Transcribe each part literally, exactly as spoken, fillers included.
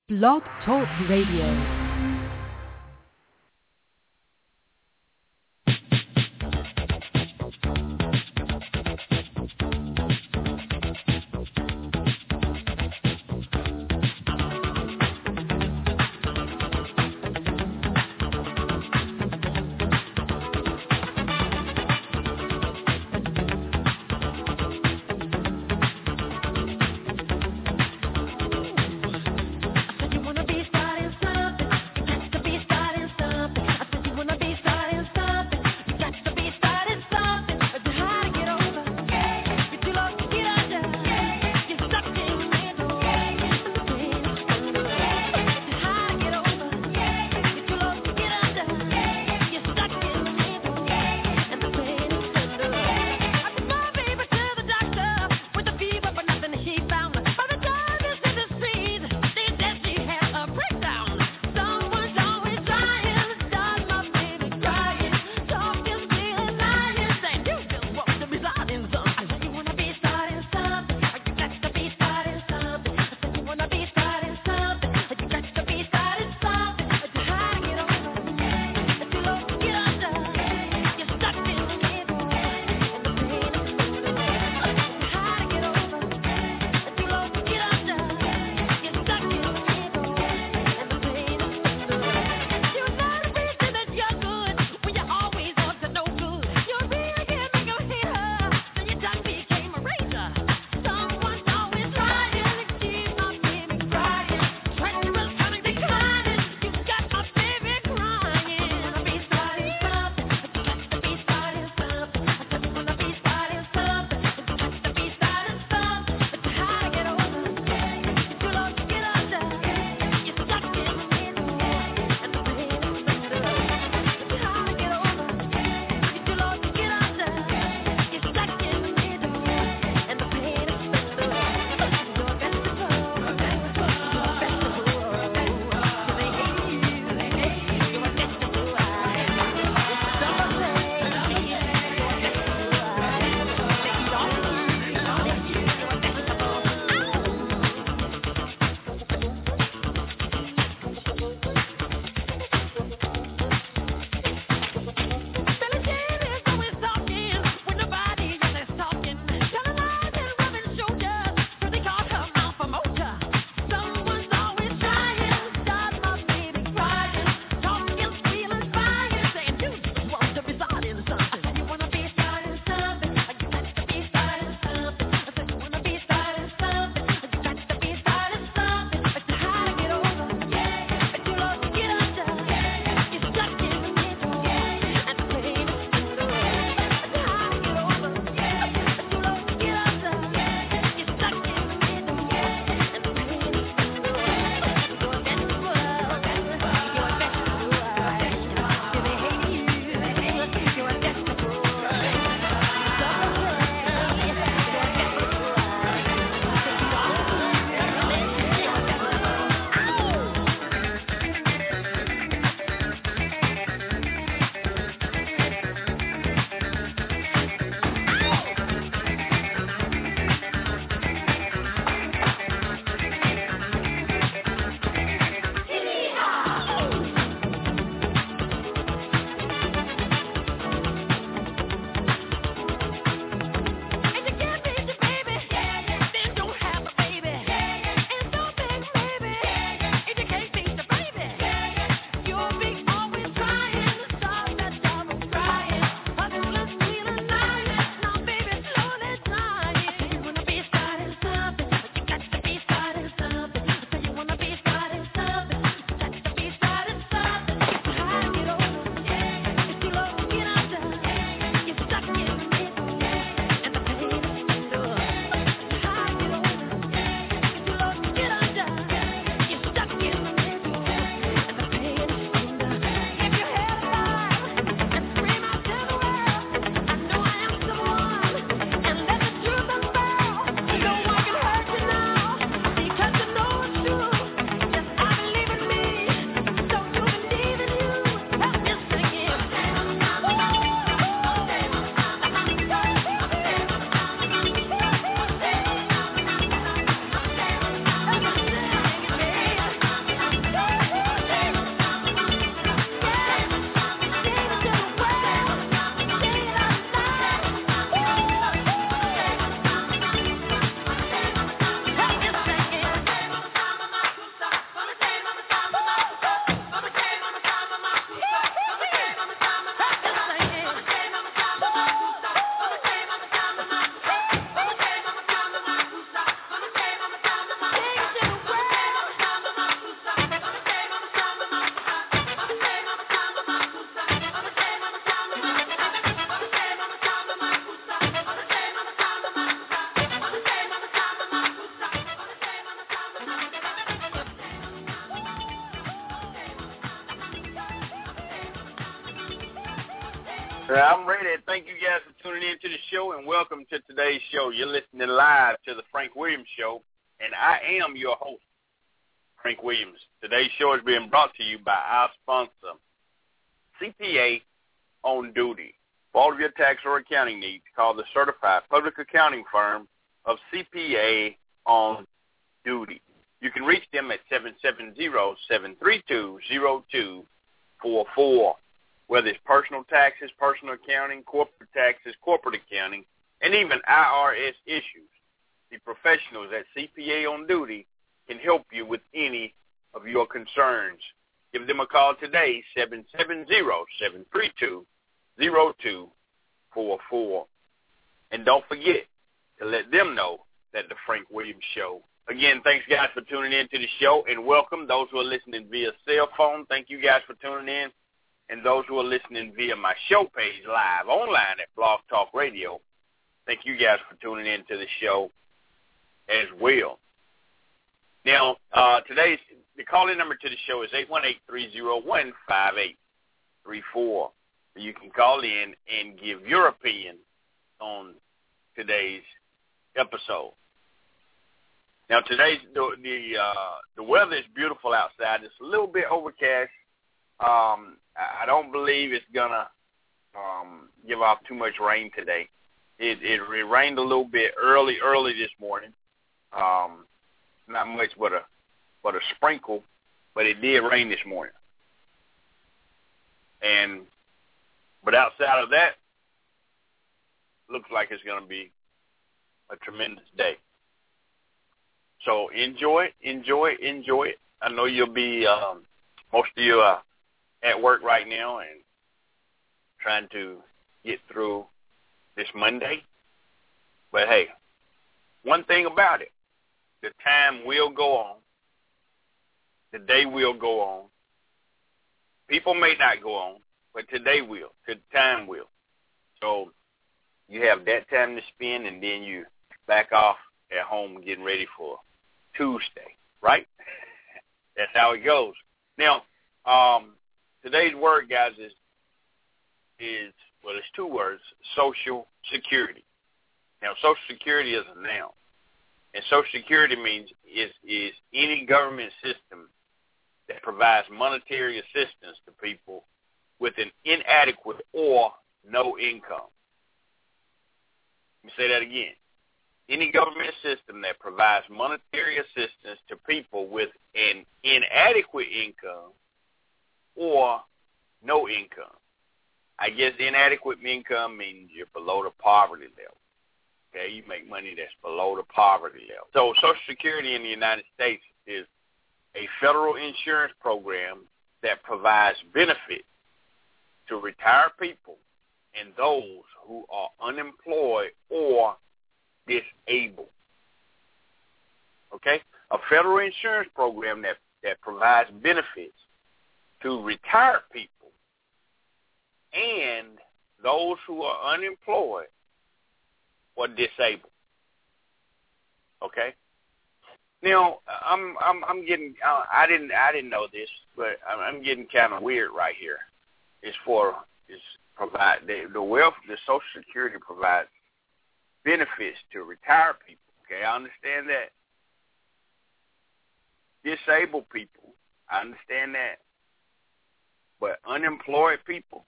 Blog Talk Radio. You wanna be starting something. I'm ready. Thank you guys for tuning in to the show, and welcome to today's show. You're listening live to the Frank Williams Show, and I am your host, Frank Williams. Today's show is being brought to you by our sponsor, C P A on Duty. For all of your tax or accounting needs, call the certified public accounting firm of C P A on Duty. You can reach them at seven seven zero, seven three two, zero two four four. Whether it's personal taxes, personal accounting, corporate taxes, corporate accounting, and even I R S issues, the professionals at C P A on Duty can help you with any of your concerns. Give them a call today, seven seven zero, seven three two, zero two four four. And don't forget to let them know that the Frank Williams Show. Again, thanks, guys, for tuning in to the show, and welcome those who are listening via cell phone. Thank you, guys, for tuning in. And those who are listening via my show page live online at Blog Talk Radio, thank you guys for tuning in to the show as well. Now, uh, today's the call-in number to the show is eight one eight, three zero one, five eight three four. You can call in and give your opinion on today's episode. Now, today's the the, uh, the weather is beautiful outside. It's a little bit overcast. Um, I don't believe it's gonna um, give off too much rain today. It, it it rained a little bit early, early this morning. Um, not much, but a but a sprinkle, but it did rain this morning. And but outside of that, looks like it's gonna be a tremendous day. So enjoy it, enjoy it, enjoy it. I know you'll be um, most of you are at work right now and trying to get through this Monday. But, hey, one thing about it, the time will go on. The day will go on. People may not go on, but today will. The time will. So you have that time to spend, and then you back off at home getting ready for Tuesday, right? That's how it goes. Now, um, today's word, guys, is, is, well, it's two words, Social Security. Now, Social Security is a noun. And Social Security means is, is any government system that provides monetary assistance to people with an inadequate or no income. Let me say that again. Any government system that provides monetary assistance to people with an inadequate income or no income. I guess inadequate income means you're below the poverty level. Okay, you make money that's below the poverty level. So Social Security in the United States is a federal insurance program that provides benefits to retired people and those who are unemployed or disabled. Okay? A federal insurance program that, that provides benefits to retired people and those who are unemployed or disabled. Okay? Now, I'm I'm I'm getting uh, I didn't I didn't know this, but I'm, I'm getting kind of weird right here. It's for it's provide the, the wealth the Social Security provides benefits to retired people. Okay, I understand that. Disabled people, I understand that. But unemployed people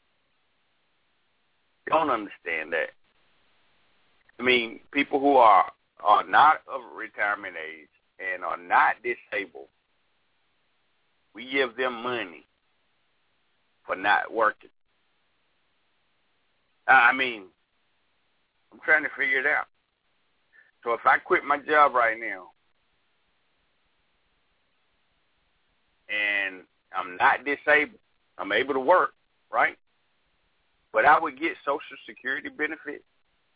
don't understand that. I mean, people who are, are not of retirement age and are not disabled, we give them money for not working. I mean, I'm trying to figure it out. So if I quit my job right now and I'm not disabled, I'm able to work, right? But I would get Social Security benefits.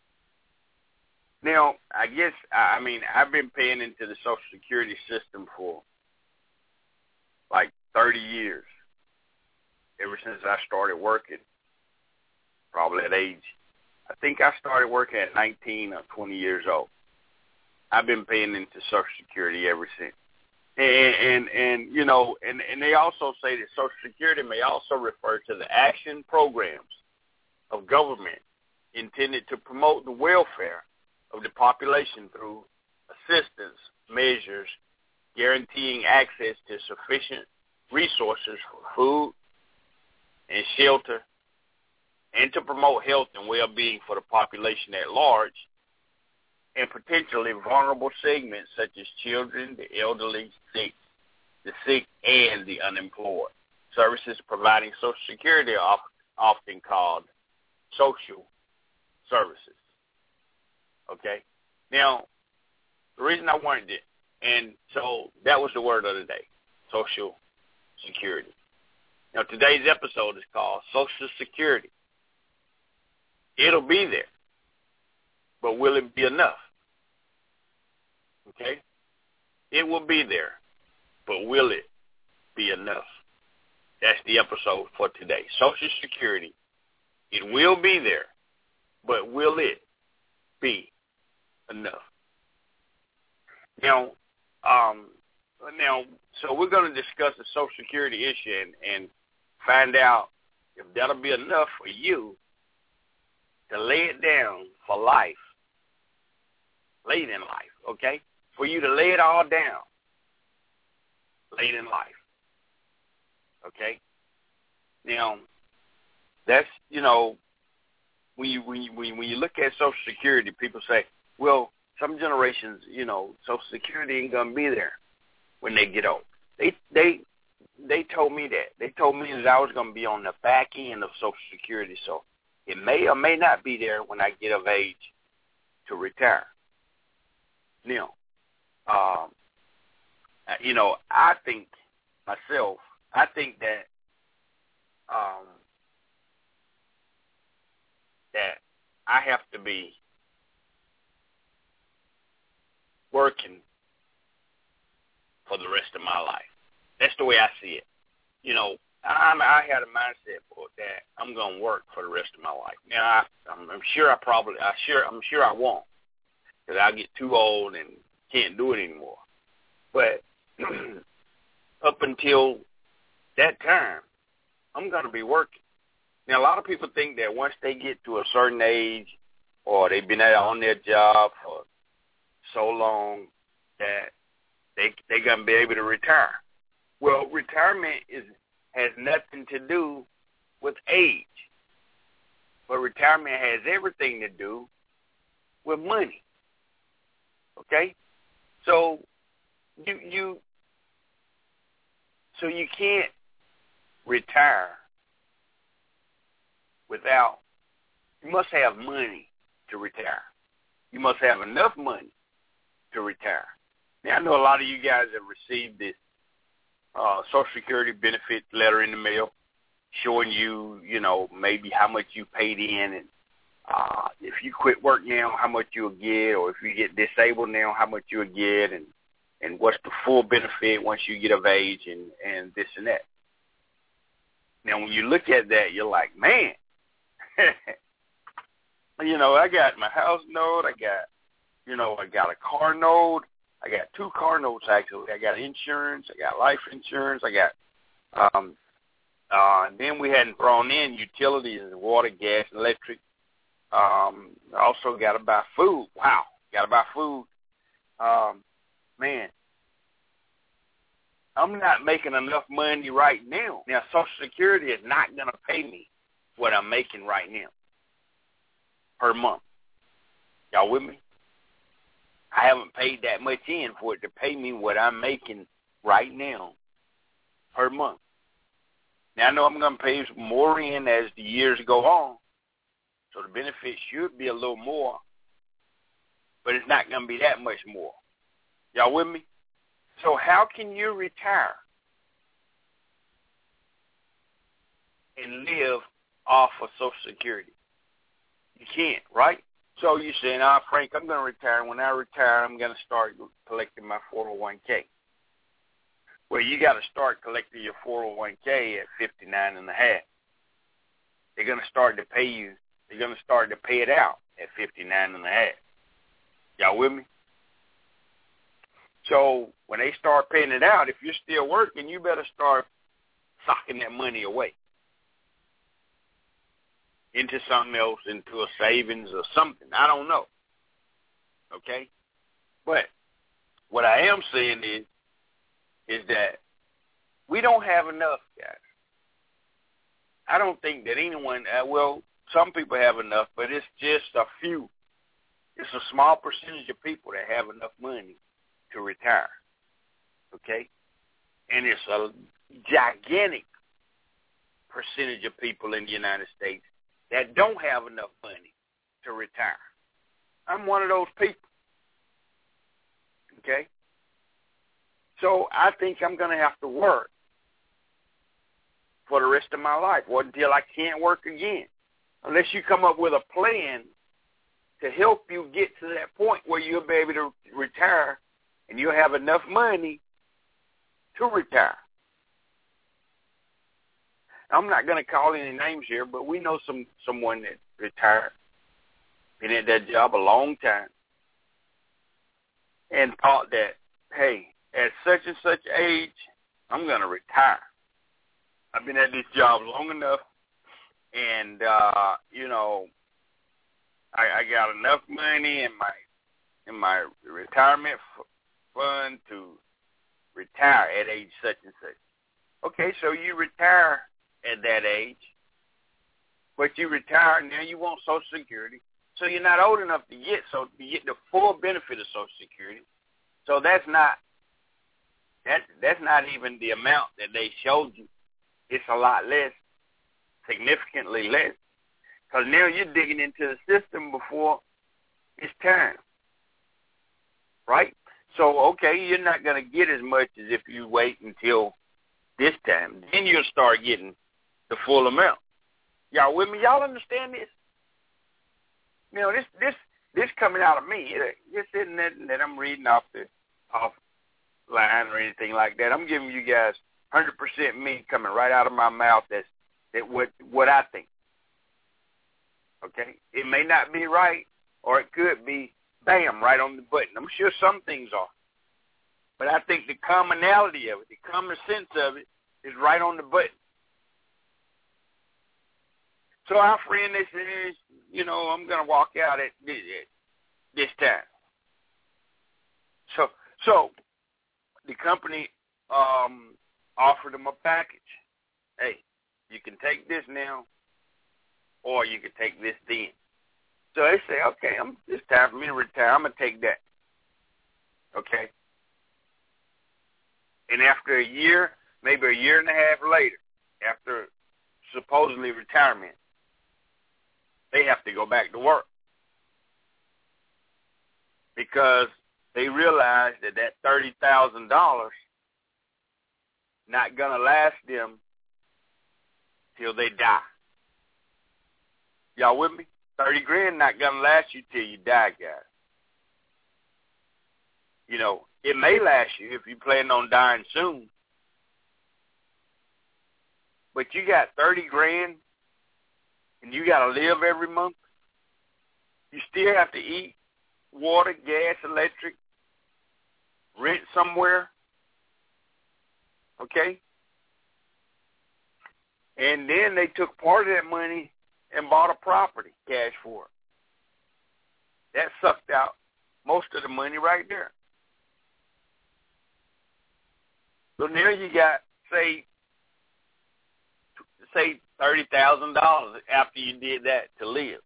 Now, I guess, I mean, I've been paying into the Social Security system for like thirty years, ever since I started working, probably at age, I think I started working at nineteen or twenty years old. I've been paying into Social Security ever since. And, and, and you know, and, and they also say that Social Security may also refer to the action programs of government intended to promote the welfare of the population through assistance measures guaranteeing access to sufficient resources for food and shelter, and to promote health and well-being for the population at large, and potentially vulnerable segments such as children, the elderly, sick, the sick, and the unemployed. Services providing Social Security are often called social services. Okay? Now, the reason I wanted it, and so that was the word of the day, Social Security. Now, today's episode is called Social Security. It'll be there, but will it be enough? Okay? It will be there, but will it be enough? That's the episode for today. Social Security. It will be there, but will it be enough? Now, um, now, so we're going to discuss the Social Security issue and, and find out if that'll be enough for you to lay it down for life, late in life, okay? For you to lay it all down late in life, okay? Now, that's, you know, when you, when you, when you look at Social Security, people say, well, some generations, you know, Social Security ain't going to be there when they get old. They, they, they told me that. They told me that I was going to be on the back end of Social Security, so it may or may not be there when I get of age to retire. Now, um, you know, I think myself, I think that um, that I have to be working for the rest of my life. That's the way I see it. You know, I'm, I had a mindset for that I'm going to work for the rest of my life. Now, I, I'm, I'm sure I probably, I sure, I'm sure I won't, because I'll get too old and can't do it anymore. But up until that time, I'm going to be working. Now, a lot of people think that once they get to a certain age or they've been on their job for so long that they, they're going to be able to retire. Well, retirement is has nothing to do with age, but retirement has everything to do with money. Okay, so you you so you can't retire without. You must have money to retire. You must have enough money to retire. Now, I know a lot of you guys have received this Uh, Social Security benefit letter in the mail showing you, you know, maybe how much you paid in, and uh, if you quit work now, how much you'll get, or if you get disabled now, how much you'll get, and, and what's the full benefit once you get of age, and, and this and that. Now, when you look at that, you're like, man, you know, I got my house note, I got, you know, I got a car note, I got two car notes, actually. I got insurance. I got life insurance. I got, um, uh, and then we hadn't thrown in utilities, water, gas, electric. Um, also got to buy food. Wow, got to buy food. Um, man, I'm not making enough money right now. Now, Social Security is not going to pay me what I'm making right now per month. Y'all with me? I haven't paid that much in for it to pay me what I'm making right now per month. Now, I know I'm going to pay more in as the years go on, so the benefit should be a little more, but it's not going to be that much more. Y'all with me? So how can you retire and live off of Social Security? You can't, right? So you're saying, ah, Frank, I'm going to retire. When I retire, I'm going to start collecting my four oh one k. Well, you got to start collecting your four oh one k at fifty-nine and a half. They're going to start to pay you. They're going to start to pay it out at fifty-nine and a half. Y'all with me? So when they start paying it out, if you're still working, you better start socking that money away. into something else, into a savings or something. I don't know. Okay? But what I am saying is, is that we don't have enough, guys. I don't think that anyone, uh, well, some people have enough, but it's just a few. It's a small percentage of people that have enough money to retire. Okay? And it's a gigantic percentage of people in the United States that don't have enough money to retire. I'm one of those people. Okay? So I think I'm going to have to work for the rest of my life, or until I can't work again, unless you come up with a plan to help you get to that point where you'll be able to retire and you'll have enough money to retire. I'm not going to call any names here, but we know some someone that retired, been at that job a long time, and thought that, hey, at such and such age, I'm going to retire. I've been at this job long enough, and, uh, you know, I, I got enough money in my in my retirement f- fund to retire at age such and such. Okay, so you retire at that age, but you retire, now you want Social Security, so you're not old enough to get so to get the full benefit of Social Security. So that's not that that's not even the amount that they showed you. It's a lot less, significantly less, because now you're digging into the system before it's time, right? So, okay, you're not going to get as much as if you wait until this time. Then you'll start getting the full amount. Y'all with me? Y'all understand this? You know, this this this coming out of me. This isn't that, that I'm reading off the off line or anything like that. I'm giving you guys one hundred percent me coming right out of my mouth. That's that what what I think. Okay, it may not be right, or it could be bam right on the button. I'm sure some things are, but I think the commonality of it, the common sense of it, is right on the button. So our friend that says, you know, I'm going to walk out at this, this time. So, so the company um, offered him a package. Hey, you can take this now, or you can take this then. So they say, okay, I'm, it's time for me to retire. I'm going to take that. Okay. And after a year, maybe a year and a half later, after supposedly retirement, they have to go back to work because they realize that that thirty thousand dollars not going to last them till they die. Y'all with me? thirty grand not going to last you till you die, guys. You know, it may last you if you plan on dying soon. But you got thirty grand and you got to live every month. You still have to eat, water, gas, electric, rent somewhere. Okay? And then they took part of that money and bought a property, cash for it. That sucked out most of the money right there. So now you got, say, say thirty thousand dollars after you did that to live.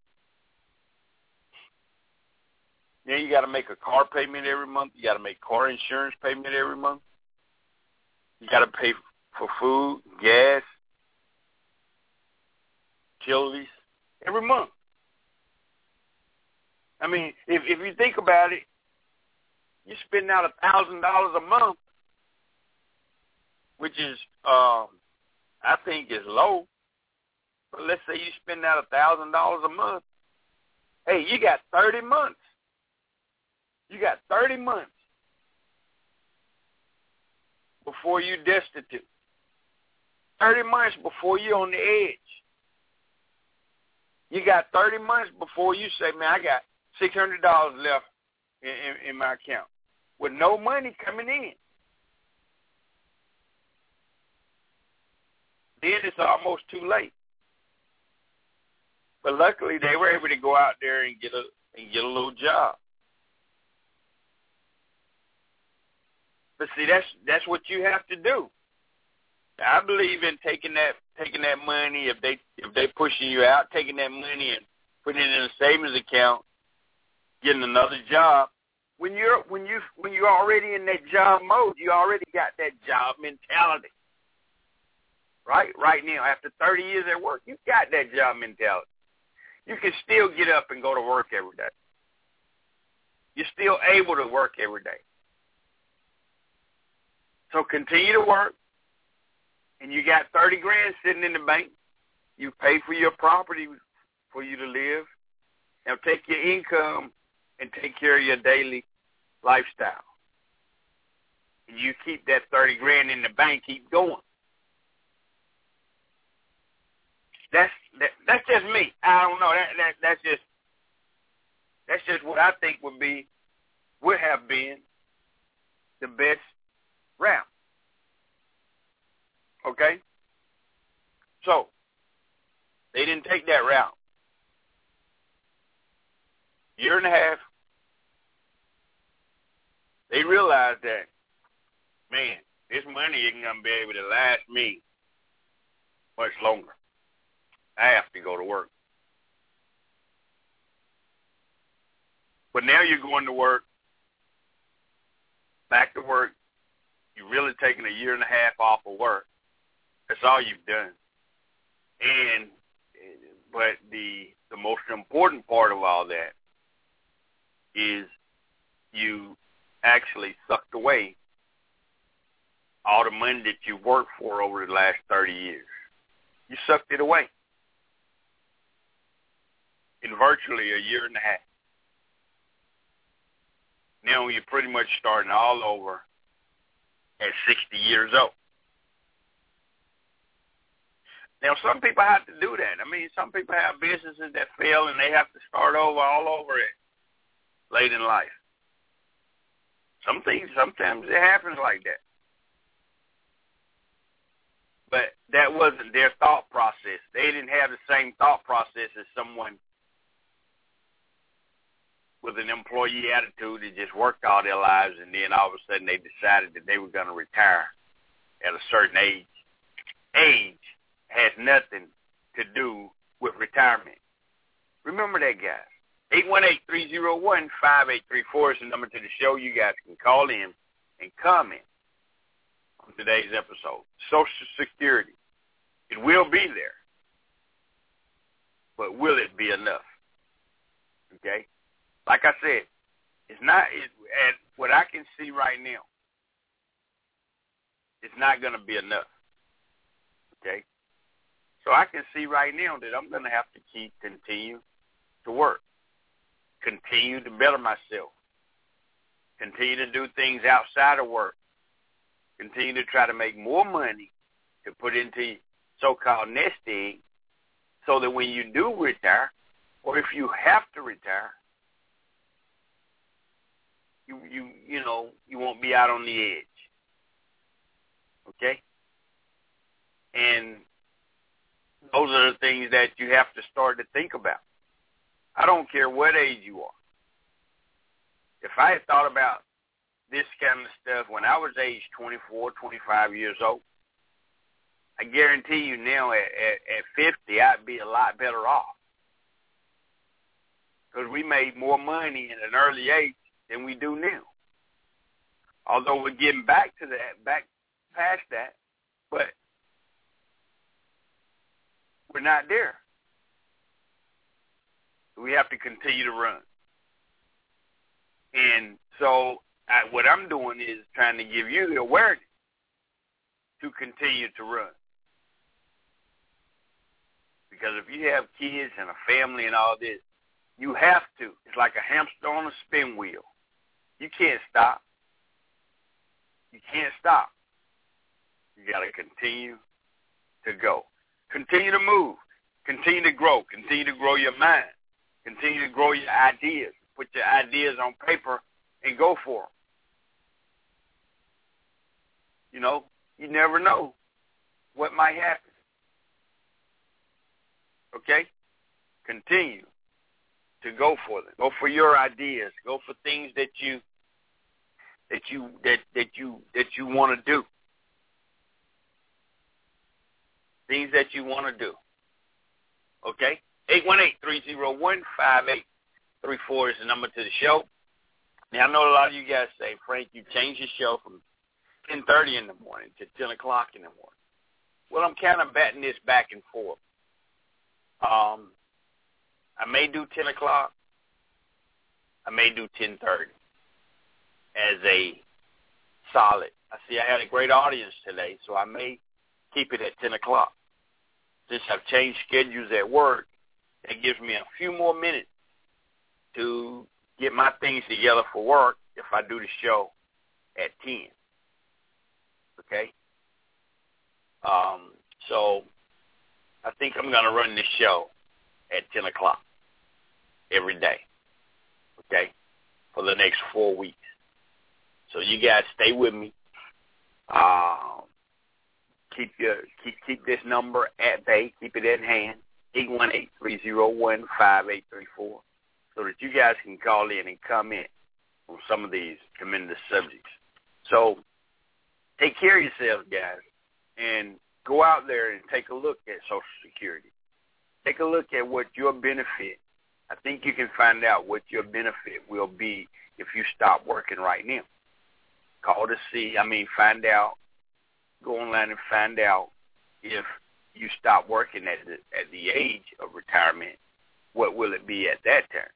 Now you got to make a car payment every month. You got to make car insurance payment every month. You got to pay for food, gas, utilities every month. I mean, if if you think about it, you're spending out a thousand dollars a month, which is, um, I think, is low. But let's say you spend out a thousand dollars a month. Hey, you got thirty months. You got thirty months before you're destitute. Thirty months before you're on the edge. You got thirty months before you say, man, I got six hundred dollars left in, in, in my account with no money coming in. Then it's almost too late. But luckily, they were able to go out there and get a and get a little job. But see, that's that's what you have to do. I believe in taking that taking that money if they if they pushing you out, taking that money and putting it in a savings account, getting another job. When you're when you when you're already in that job mode, you already got that job mentality. Right? Right now, after thirty years at work, you got that job mentality. You can still get up and go to work every day. You're still able to work every day. So continue to work, and you got thirty grand sitting in the bank. You pay for your property for you to live. Now take your income and take care of your daily lifestyle. And you keep that thirty grand in the bank, keep going. That's that, that's just me. I don't know. That, that that's just that's just what I think would be would have been the best route. Okay? So they didn't take that route. Year and a half, they realized that, man, this money isn't going to be able to last me much longer. I have to go to work. But now you're going to work, back to work. You're really taking a year and a half off of work. That's all you've done. And but the the most important part of all that is you actually sucked away all the money that you worked for over the last thirty years. You sucked it away in virtually a year and a half. Now you're pretty much starting all over at sixty years old. Now, some people have to do that. I mean, some people have businesses that fail and they have to start over all over it late in life. Some things, sometimes it happens like that. But that wasn't their thought process. They didn't have the same thought process as someone with an employee attitude that just worked all their lives and then all of a sudden they decided that they were going to retire at a certain age. Age has nothing to do with retirement. Remember that, guys. eight one eight, three oh one, five eight three four is the number to the show. You guys can call in and comment on today's episode. Social Security. It will be there. But will it be enough? Okay? Like I said, it's not, it, at what I can see right now, it's not going to be enough. Okay? So I can see right now that I'm going to have to keep, continue to work, continue to better myself, continue to do things outside of work, continue to try to make more money to put into so-called nest egg so that when you do retire, or if you have to retire, you, you, you know, you won't be out on the edge. Okay? And those are the things that you have to start to think about. I don't care what age you are. If I had thought about this kind of stuff when I was age twenty-four, twenty-five years old, I guarantee you now at, at, at fifty, I'd be a lot better off. Because we made more money at an early age than we do now. Although we're getting back to that, back past that, but we're not there. We have to continue to run. And so I, what I'm doing is trying to give you the awareness to continue to run. Because if you have kids and a family and all this, you have to. It's like a hamster on a spin wheel. You can't stop. You can't stop. You got to continue to go. Continue to move. Continue to grow. Continue to grow your mind. Continue to grow your ideas. Put your ideas on paper and go for them. You know, you never know what might happen. Okay? continue to go for them. Go for your ideas. Go for things that you that you that that you that you want to do. Things that you want to do. Okay? eight one eight, three oh one, five eight three four is the number to the show. Now, I know a lot of you guys say, Frank, you changed your show from ten thirty in the morning to ten o'clock in the morning. Well, I'm kind of batting this back and forth. Um, I may do ten o'clock. I may do ten thirty as a solid. I see I had a great audience today, so I may keep it at ten o'clock. Since I've changed schedules at work, that gives me a few more minutes to get my things together for work if I do the show at ten. Okay? Um, so I think I'm going to run this show at ten o'clock every day, okay, for the next four weeks. So you guys stay with me. Um, keep your keep keep this number at bay. Keep it in hand, eight one eight, three oh one, five eight three four, so that you guys can call in and comment on some of these tremendous subjects. So take care of yourselves, guys, and go out there and take a look at Social Security. Take a look at what your benefit, I think you can find out what your benefit will be if you stop working right now. Call to see, I mean, find out, go online and find out if you stop working at the, at the age of retirement, what will it be at that time?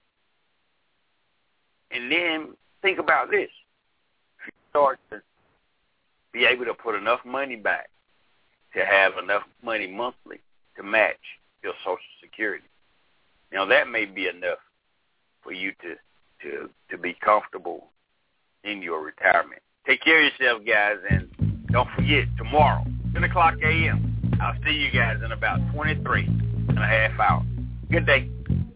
And then think about this. If you start to be able to put enough money back to have enough money monthly to match your Social Security, now that may be enough for you to, to, to be comfortable in your retirement. Take care of yourself, guys, and don't forget, tomorrow, ten o'clock a.m., I'll see you guys in about twenty-three and a half hours. Good day.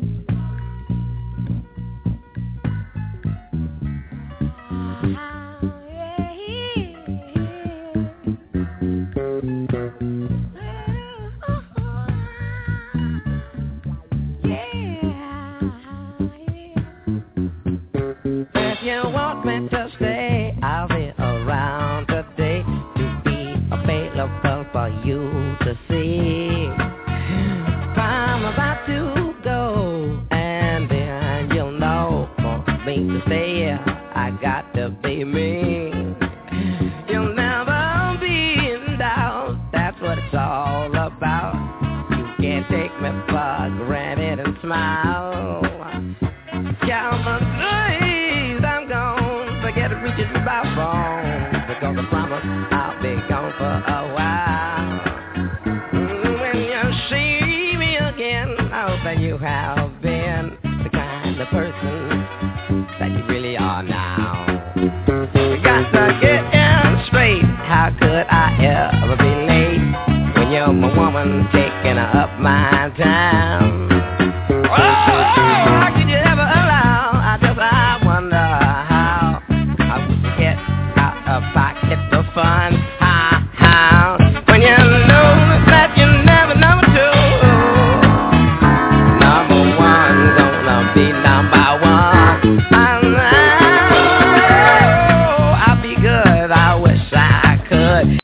If you want me to stay, I'll be around today to be available for you to see. I'm about to go, and then you'll know for me to stay, I got to be me. You'll never be in doubt, that's what it's all about. You can't take me for granted and smile. Count my days, I'm gone, forget reaching my phone, because I promise I'll be gone for a while. When you see me again, I hope that you have been the kind of person that you really are now. You got to get in straight, how could I ever be late when you're my woman taking up mine?